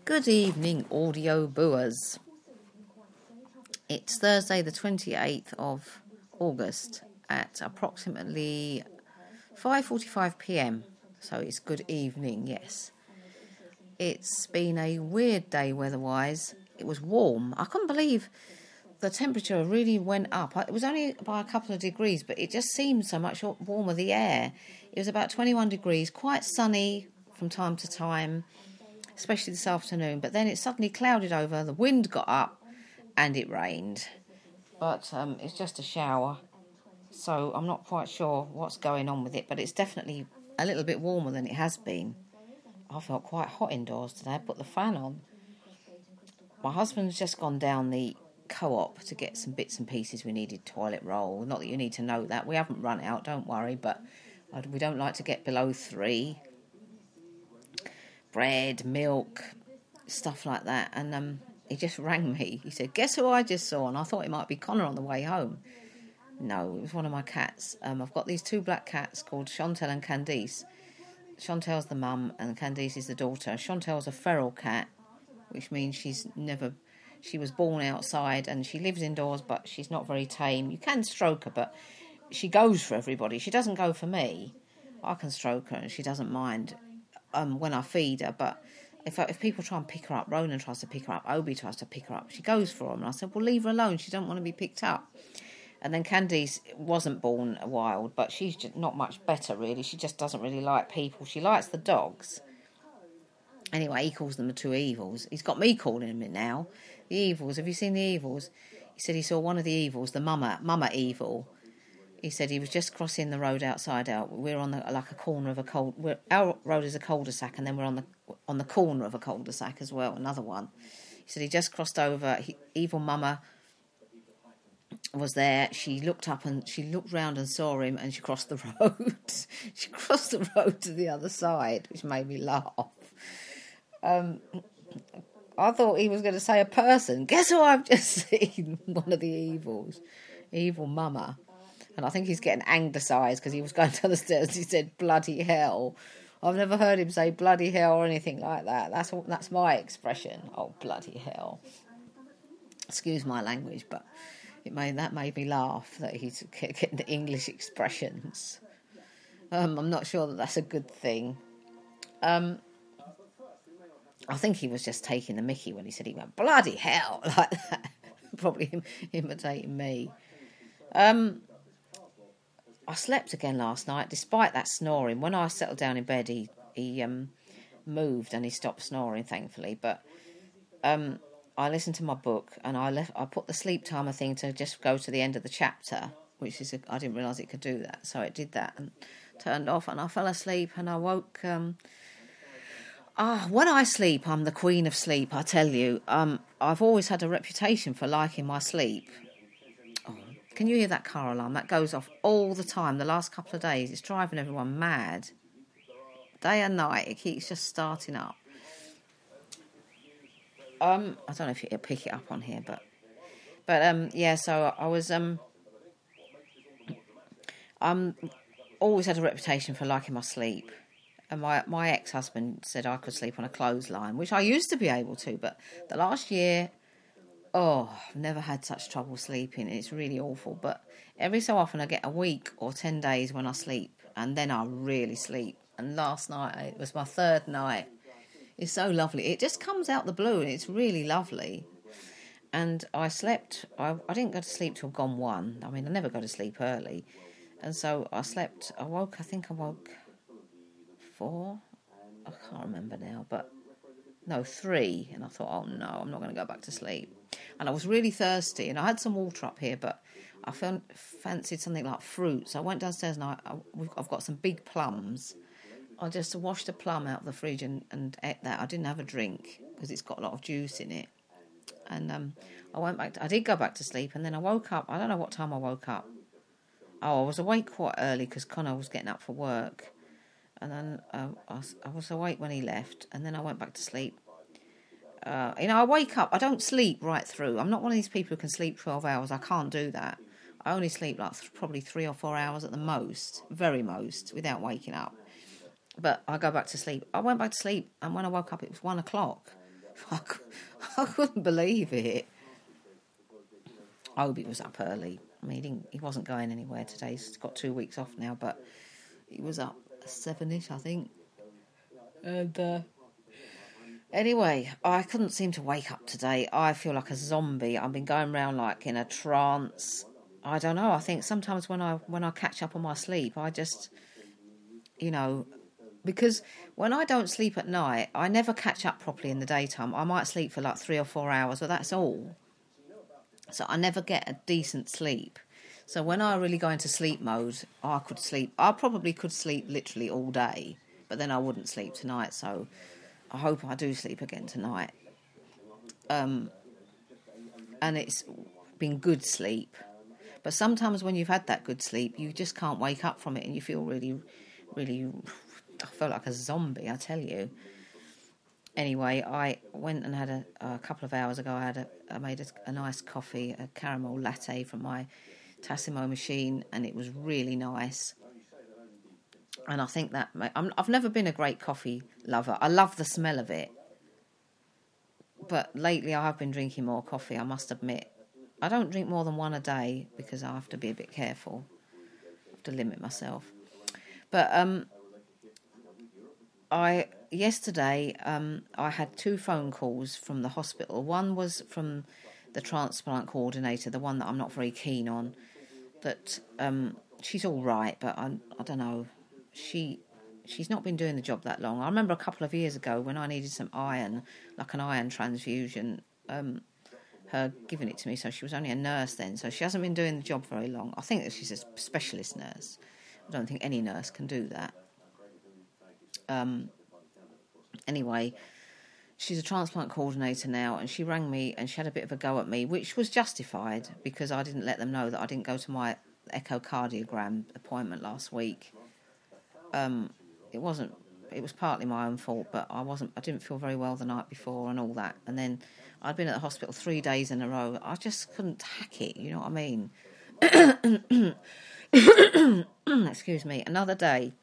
Good evening, audio booers. It's Thursday the 28th of August at approximately 5:45 p.m. So it's good evening, yes. It's been a weird day weather-wise. It was warm. I couldn't believe the temperature really went up. It was only by a couple of degrees, but it just seemed so much warmer, the air. It was about 21 degrees, quite sunny from time to time, especially this afternoon, but then it suddenly clouded over, the wind got up and it rained. But it's just a shower, so I'm not quite sure what's going on with it, but it's definitely a little bit warmer than it has been. I felt quite hot indoors today. I put the fan on. My husband's just gone down the Co-op to get some bits and pieces we needed, toilet roll. Not that you need to know that. We haven't run out, don't worry, but we don't like to get below 3. Bread, milk, stuff like that. And he just rang me. He said, "Guess who I just saw?" And I thought it might be Connor on the way home. No, it was one of my cats. I've got these 2 black cats called Chantel and Candice. Chantel's the mum and Candice is the daughter. Chantel's a feral cat, which means she was born outside and she lives indoors, but she's not very tame. You can stroke her, but she goes for everybody. She doesn't go for me. I can stroke her and she doesn't mind when I feed her, but if people try and pick her up, Ronan tries to pick her up, Obi tries to pick her up, she goes for them. And I said, well, leave her alone. She don't want to be picked up. And then Candice wasn't born wild, but she's just not much better, really. She just doesn't really like people. She likes the dogs. Anyway, he calls them the 2 evils. He's got me calling them it now. The evils. Have you seen the evils? He said he saw one of the evils, the mama evil. He said he was just crossing the road outside out. We're on a corner of our road is a cul-de-sac, and then we're on the corner of a cul-de-sac as well, another one. He said he just crossed over. Evil mama was there. She looked up and she looked round and saw him, and she crossed the road. She crossed the road to the other side, which made me laugh. I thought he was going to say a person. Guess who I've just seen? One of the evils. Evil mama. And I think he's getting anglicised because he was going down the stairs. He said, bloody hell. I've never heard him say bloody hell or anything like that. That's my expression. Oh, bloody hell. Excuse my language, but that made me laugh that he's getting the English expressions. I'm not sure that that's a good thing. I think he was just taking the mickey when he said he went, bloody hell, like that. Probably imitating me. I slept again last night, despite that snoring. When I settled down in bed, he moved and he stopped snoring, thankfully. But I listened to my book and I put the sleep timer thing to just go to the end of the chapter, which is I didn't realise it could do that, so it did that and turned off, and I fell asleep and I woke. When I sleep, I'm the queen of sleep. I tell you, I've always had a reputation for liking my sleep. Can you hear that car alarm? That goes off all the time. The last couple of days, it's driving everyone mad. Day and night, it keeps just starting up. I don't know if you'll pick it up on here, but yeah. So I was always had a reputation for liking my sleep, and my ex-husband said I could sleep on a clothesline, which I used to be able to, but the last year. Oh, I've never had such trouble sleeping. It's really awful. But every so often I get a week or 10 days when I sleep, and then I really sleep. And last night, it was my 3rd night. It's so lovely. It just comes out the blue, and it's really lovely. And I slept. I didn't go to sleep till gone 1. I mean, I never go to sleep early. And so I slept. I woke 4. I can't remember now, but... No, 3. And I thought, oh no, I'm not going to go back to sleep. And I was really thirsty, and I had some water up here, but I fancied something like fruit. So I went downstairs and I've got some big plums. I just washed a plum out of the fridge and ate that. I didn't have a drink because it's got a lot of juice in it. And I did go back to sleep, and then I woke up. I don't know what time I woke up. Oh, I was awake quite early because Connor was getting up for work. And then I was awake when he left, and then I went back to sleep. I wake up. I don't sleep right through. I'm not one of these people who can sleep 12 hours. I can't do that. I only sleep like probably 3 or 4 hours at the most, very most, without waking up. But I go back to sleep. I went back to sleep, and when I woke up, it was 1 o'clock. I couldn't believe it. Obi was up early. I mean, he wasn't going anywhere today. He's got 2 weeks off now, but he was up 7ish, I think. And anyway, I couldn't seem to wake up today. I feel like a zombie. I've been going around like in a trance. I don't know. I think sometimes when I catch up on my sleep, I just, because when I don't sleep at night, I never catch up properly in the daytime. I might sleep for like 3 or 4 hours, but that's all. So I never get a decent sleep. So when I really go into sleep mode, I could sleep. I probably could sleep literally all day, but then I wouldn't sleep tonight. So I hope I do sleep again tonight. And it's been good sleep. But sometimes when you've had that good sleep, you just can't wake up from it and you feel really, really... I felt like a zombie, I tell you. Anyway, I went and had a couple of hours ago, I made a nice coffee, a caramel latte from my Tassimo machine, and it was really nice. And I think that... I've never been a great coffee lover. I love the smell of it. But lately I have been drinking more coffee, I must admit. I don't drink more than one a day because I have to be a bit careful. I have to limit myself. But yesterday I had 2 phone calls from the hospital. One was from the transplant coordinator, the one that I'm not very keen on. That she's all right, but I don't know. She's not been doing the job that long. I remember a couple of years ago when I needed some iron, like an iron transfusion, her giving it to me. So she was only a nurse then, so she hasn't been doing the job very long. I think that she's a specialist nurse. I don't think any nurse can do that. Anyway, she's a transplant coordinator now, and she rang me and she had a bit of a go at me, which was justified because I didn't let them know that I didn't go to my echocardiogram appointment last week. It was partly my own fault, but I didn't feel very well the night before and all that. And then I'd been at the hospital 3 days in a row. I just couldn't hack it, you know what I mean? Excuse me. Another day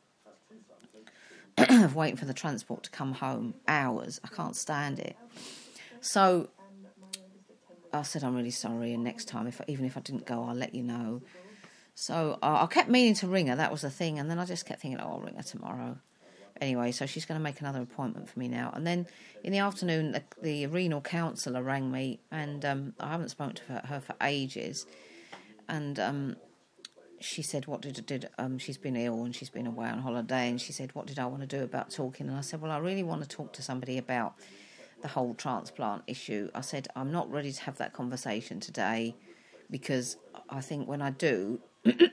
of waiting for the transport to come home. Hours. I can't stand it. So I said, I'm really sorry, and next time, even if I didn't go, I'll let you know. So I kept meaning to ring her, that was the thing, and then I just kept thinking, I'll ring her tomorrow. Anyway, so she's going to make another appointment for me now. And then in the afternoon, the renal counsellor rang me, and I haven't spoken to her for ages. And she said, she's been ill and she's been away on holiday, and she said, what did I want to do about talking? And I said, well, I really want to talk to somebody about the whole transplant issue. I said, I'm not ready to have that conversation today because I think when I do...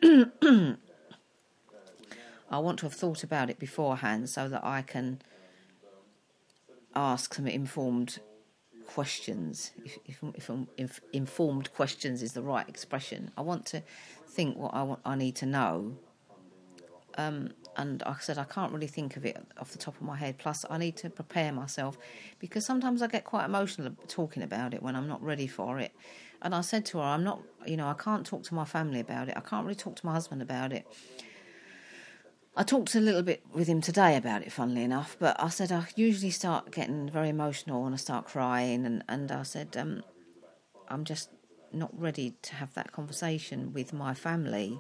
I want to have thought about it beforehand so that I can ask some informed questions. If informed questions is the right expression. I want to think what I need to know. And I said I can't really think of it off the top of my head. Plus, I need to prepare myself because sometimes I get quite emotional talking about it when I'm not ready for it. And I said to her, I'm not, I can't talk to my family about it. I can't really talk to my husband about it. I talked a little bit with him today about it, funnily enough, but I said I usually start getting very emotional and I start crying, and I said I'm just not ready to have that conversation with my family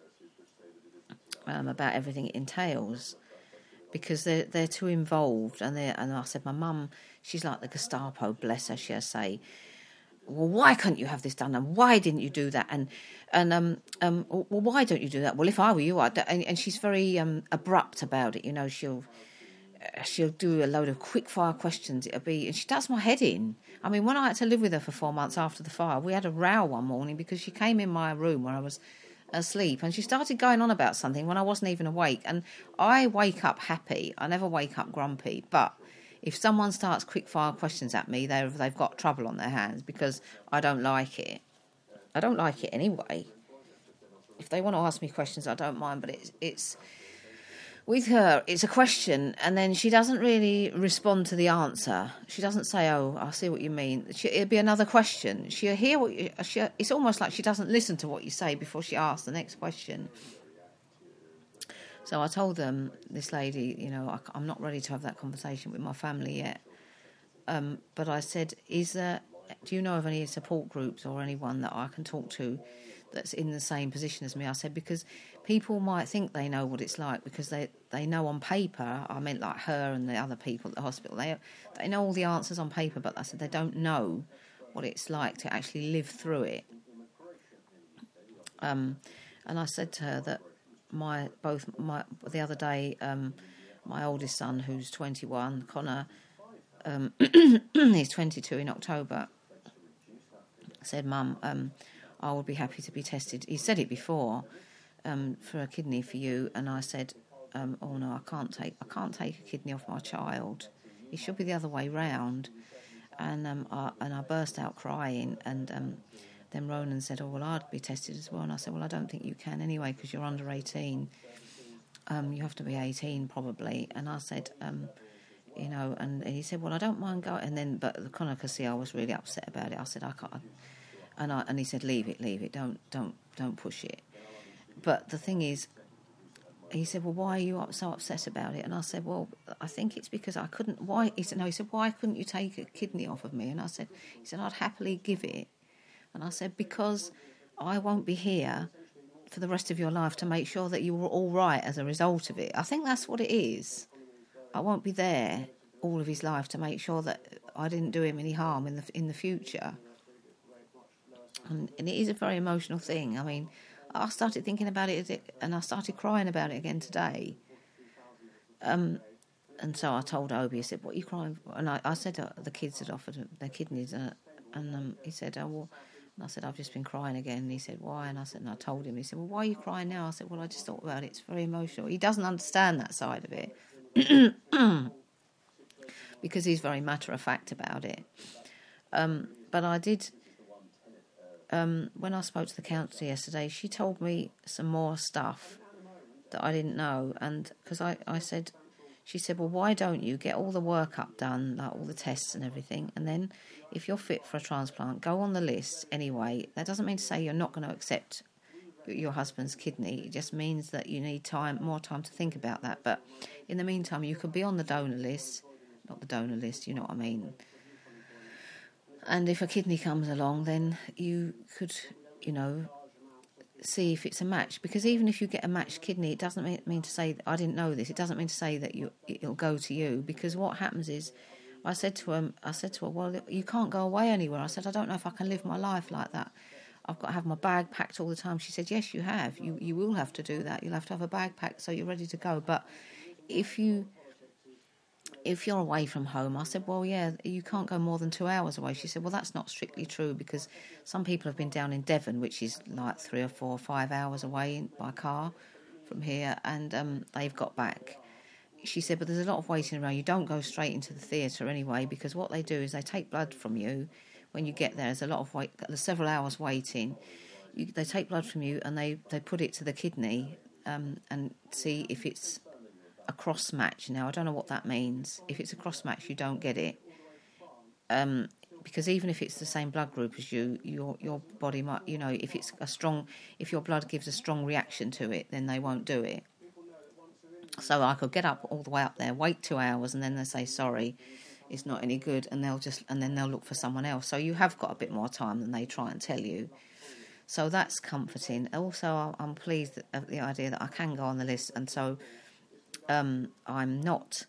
about everything it entails because they're too involved, and I said my mum, she's like the Gestapo, bless her, she'll say, well, why couldn't you have this done? And why didn't you do that? And well, why don't you do that? Well, if I were you, I'd. And she's very abrupt about it. She'll do a load of quick fire questions. And she does my head in. I mean, when I had to live with her for 4 months after the fire, we had a row one morning because she came in my room where I was asleep and she started going on about something when I wasn't even awake. And I wake up happy. I never wake up grumpy, but if someone starts quick-fire questions at me, they've got trouble on their hands because I don't like it. I don't like it anyway. If they want to ask me questions, I don't mind, but it's with her, it's a question, and then she doesn't really respond to the answer. She doesn't say, oh, I see what you mean. It'll be another question. She'll hear it's almost like she doesn't listen to what you say before she asks the next question. So I told them, this lady, I'm not ready to have that conversation with my family yet. But I said, do you know of any support groups or anyone that I can talk to that's in the same position as me? I said, because people might think they know what it's like because they know on paper, I meant like her and the other people at the hospital, they know all the answers on paper, but I said they don't know what it's like to actually live through it. And I said to her that the other day, my oldest son, who's 21, Connor, he's 22 in October, said, Mum, I would be happy to be tested. He said it before, for a kidney for you, and I said, oh no, I can't take a kidney off my child. It should be the other way round. And I burst out crying, and then Ronan said, oh well, I'd be tested as well. And I said, well, I don't think you can anyway because you're under 18. You have to be 18 probably. And I said, and he said, well, I don't mind going. And then, but Connor could see I was really upset about it. I said, I can't. And he said, leave it, don't push it. But the thing is, he said, well, why are you so upset about it? And I said, well, I think it's because I couldn't. Why? He said, no. He said, why couldn't you take a kidney off of me? And he said, I'd happily give it. And I said, because I won't be here for the rest of your life to make sure that you were all right as a result of it. I think that's what it is. I won't be there all of his life to make sure that I didn't do him any harm in the future. And it is a very emotional thing. I mean, I started thinking about it and I started crying about it again today. And so I told Obi, I said, what are you crying for? And I said the kids had offered their kidneys. And he said, oh, well, and I said, I've just been crying again. And he said, why? And I told him. He said, well, why are you crying now? I said, well, I just thought about it. It's very emotional. He doesn't understand that side of it because he's very matter-of-fact about it. But I did... when I spoke to the counsellor yesterday, she told me some more stuff that I didn't know. And because she said, well, why don't you get all the workup done, like all the tests and everything, and then if you're fit for a transplant, go on the list anyway. That doesn't mean to say you're not going to accept your husband's kidney. It just means that you need more time to think about that. But in the meantime, you could be on the donor list, not the donor list, you know what I mean. And if a kidney comes along, then you could, see if it's a match. Because even if you get a matched kidney, it doesn't mean to say, I didn't know this, it doesn't mean to say that it'll go to you. Because what happens is, I said to her, well, you can't go away anywhere. I said, I don't know if I can live my life like that. I've got to have my bag packed all the time. She said, yes, you have. You will have to do that. You'll have to have a bag packed so you're ready to go. But if you're away from home, I said, well, yeah, you can't go more than 2 hours away. She said, well, that's not strictly true because some people have been down in Devon, which is like 3 or 4 or 5 hours away by car from here, and they've got back. She said, but there's a lot of waiting around. You don't go straight into the theatre anyway because what they do is they take blood from you when you get there. There's a lot of wait. There's several hours waiting. They take blood from you and they put it to the kidney and see if it's a cross match. Now, I don't know what that means. If it's a cross match, you don't get it. Because even if it's the same blood group as you, your body might, if your blood gives a strong reaction to it, then they won't do it. So I could get up all the way up there, wait 2 hours, and then they say, sorry, it's not any good, and then they'll look for someone else. So you have got a bit more time than they try and tell you. So that's comforting. Also, I'm pleased at the idea that I can go on the list, and so I'm not,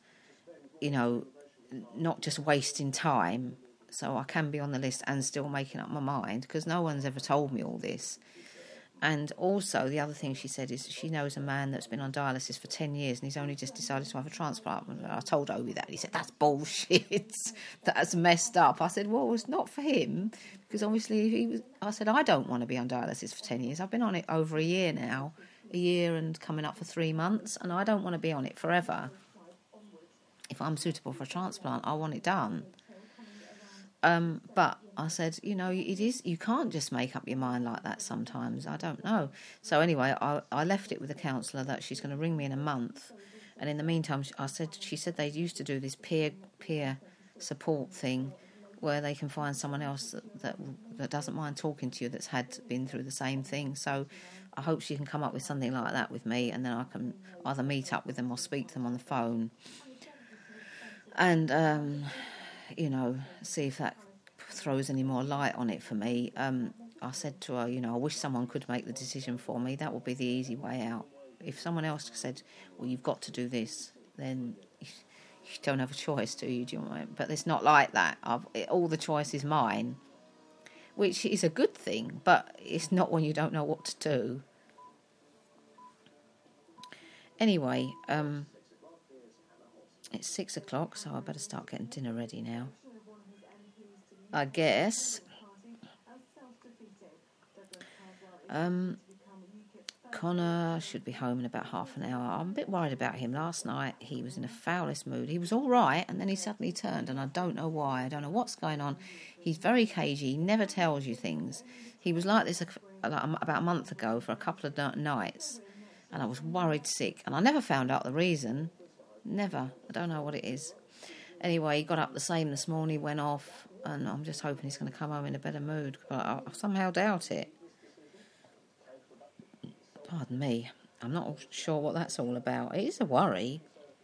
not just wasting time. So I can be on the list and still making up my mind because no one's ever told me all this. And also, the other thing she said is she knows a man that's been on dialysis for 10 years and he's only just decided to have a transplant. And I told Obi that. He said, that's bullshit. That's messed up. I said, well, it's not for him because obviously I said, I don't want to be on dialysis for 10 years. I've been on it over a year now, a year and coming up for 3 months, and I don't want to be on it forever. If I'm suitable for a transplant, I want it done. But I said, it is, you can't just make up your mind like that sometimes. I don't know. So anyway, I left it with the counsellor that she's going to ring me in a month. And in the meantime, she said they used to do this peer support thing where they can find someone else that doesn't mind talking to you that's been through the same thing. So I hope she can come up with something like that with me, and then I can either meet up with them or speak to them on the phone. And see if that throws any more light on it for me. I said to her, I wish someone could make the decision for me. That would be the easy way out. If someone else said, well, you've got to do this, then you don't have a choice, do you? Do you know what I mean? But it's not like that. All the choice is mine, which is a good thing, but it's not when you don't know what to do. Anyway, it's 6 o'clock, so I better start getting dinner ready now. I guess. Connor should be home in about half an hour. I'm a bit worried about him. Last night he was in a foulest mood. He was all right, and then he suddenly turned, and I don't know why. I don't know what's going on. He's very cagey. He never tells you things. He was like this about a month ago for a couple of nights, and I was worried sick. And I never found out the reason. Never. I don't know what it is. Anyway, he got up the same this morning, went off, and I'm just hoping he's going to come home in a better mood. But I somehow doubt it. Pardon me. I'm not sure what that's all about. It is a worry.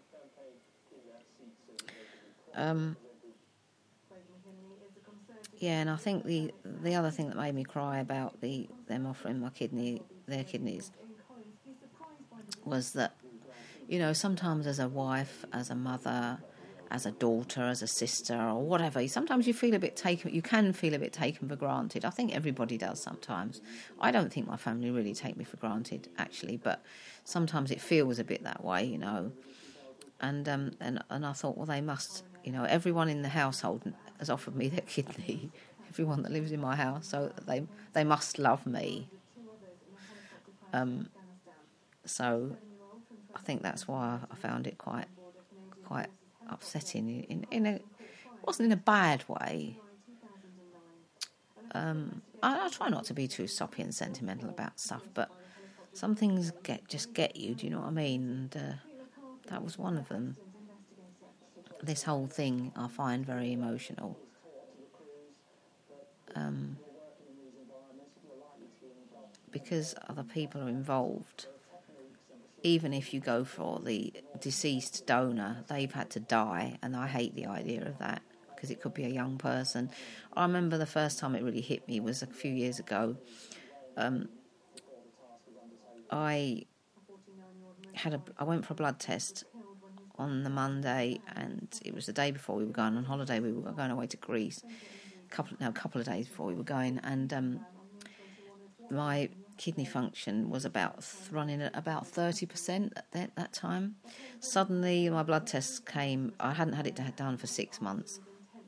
Yeah, and I think the other thing that made me cry about them offering their kidneys was that, sometimes as a wife, as a mother, as a daughter, as a sister, or whatever, sometimes you can feel a bit taken for granted. I think everybody does sometimes. I don't think my family really take me for granted, actually, but sometimes it feels a bit that way, And I thought, well, they must, everyone in the household has offered me their kidney, everyone that lives in my house, so they must love me. So I think that's why I found it quite upsetting. It wasn't in a bad way. I try not to be too soppy and sentimental about stuff, but some things just get you. Do you know what I mean? And that was one of them. This whole thing I find very emotional. Because other people are involved. Even if you go for the deceased donor, they've had to die, and I hate the idea of that because it could be a young person. I remember the first time it really hit me was a few years ago. I went for a blood test on the Monday, and it was the day before we were going on holiday. We were going away to Greece, a couple of days before we were going, and my kidney function was running at about 30% at that time. Suddenly my blood tests came. I hadn't had it done for 6 months.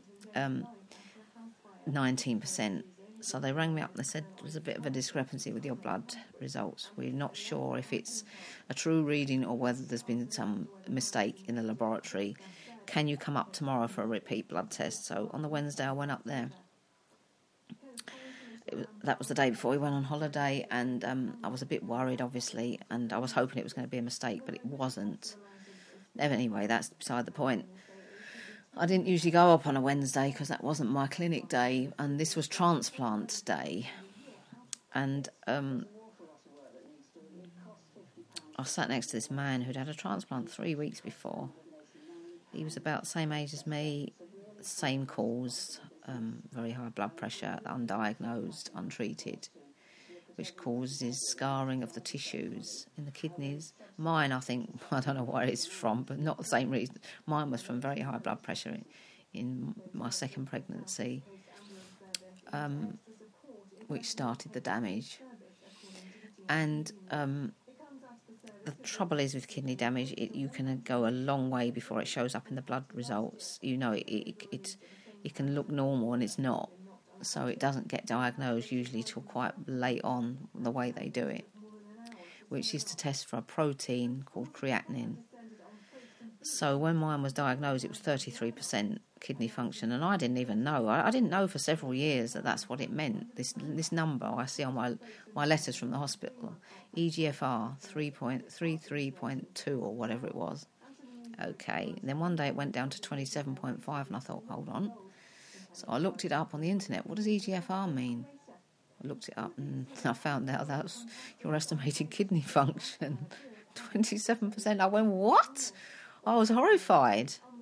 19%. So they rang me up and they said there's a bit of a discrepancy with your blood results. We're not sure if it's a true reading or whether there's been some mistake in the laboratory. Can you come up tomorrow for a repeat blood test? So on the Wednesday I went up there. That was the day before we went on holiday, and I was a bit worried, obviously, and I was hoping it was going to be a mistake, but it wasn't. Anyway, that's beside the point. I didn't usually go up on a Wednesday because that wasn't my clinic day, and this was transplant day. And I sat next to this man who'd had a transplant 3 weeks before. He was about the same age as me, same cause, very high blood pressure, undiagnosed, untreated, which causes scarring of the tissues in the kidneys. Mine, I think, I don't know where it's from, but not the same reason. Mine was from very high blood pressure in my second pregnancy, which started the damage. And the trouble is with kidney damage, you can go a long way before it shows up in the blood results. It can look normal and it's not. So it doesn't get diagnosed usually till quite late on, the way they do it, which is to test for a protein called creatinine. So when mine was diagnosed, it was 33% kidney function, and I didn't even know. I didn't know for several years that that's what it meant. This number I see on my letters from the hospital, EGFR 3.33.2 or whatever it was. Okay, and then one day it went down to 27.5, and I thought, hold on. So I looked it up on the internet. What does EGFR mean? I looked it up and I found out that's your estimated kidney function. 27%. I went, what? I was horrified.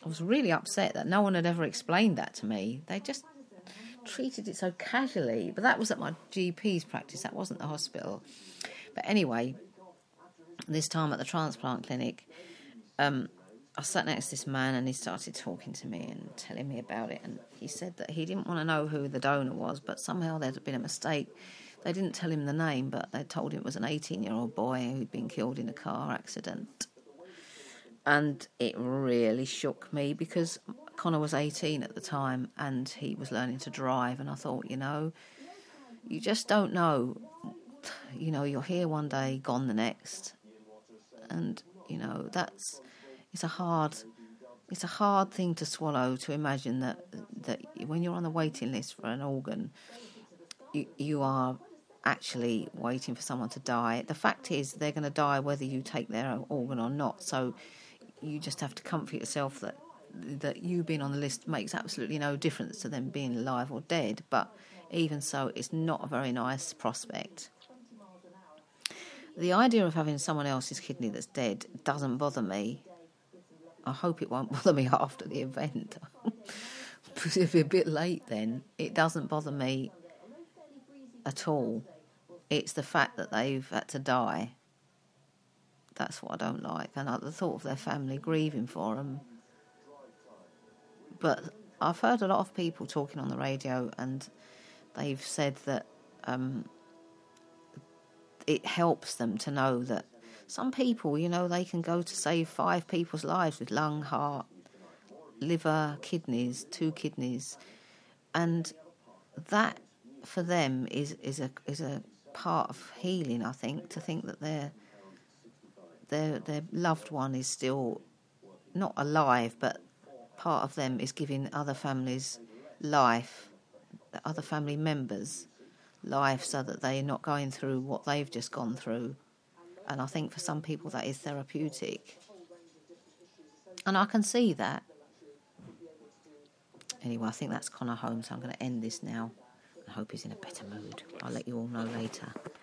I was really upset that no one had ever explained that to me. They just treated it so casually. But that was at my GP's practice. That wasn't the hospital. But anyway, this time at the transplant clinic, I sat next to this man and he started talking to me and telling me about it. And he said that he didn't want to know who the donor was, but somehow there'd been a mistake. They didn't tell him the name, but they told him it was an 18-year-old boy who'd been killed in a car accident. And it really shook me because Connor was 18 at the time and he was learning to drive. And I thought, you just don't know. You're here one day, gone the next. And, it's a hard thing to swallow, to imagine that when you're on the waiting list for an organ, you are actually waiting for someone to die. The fact is they're going to die whether you take their organ or not. So you just have to comfort yourself that you being on the list makes absolutely no difference to them being alive or dead. But even so, it's not a very nice prospect. The idea of having someone else's kidney that's dead doesn't bother me. I hope it won't bother me after the event. Because it'll be a bit late then. It doesn't bother me at all. It's the fact that they've had to die. That's what I don't like. And the thought of their family grieving for them. But I've heard a lot of people talking on the radio and they've said that it helps them to know that some people, they can go to save 5 people's lives with lung, heart, liver, kidneys, 2 kidneys. And that, for them, is a part of healing, I think, to think that their loved one is still not alive, but part of them is giving other families life, other family members life, so that they're not going through what they've just gone through. And I think for some people that is therapeutic. And I can see that. Anyway, I think that's Connor home, so I'm going to end this now. I hope he's in a better mood. I'll let you all know later.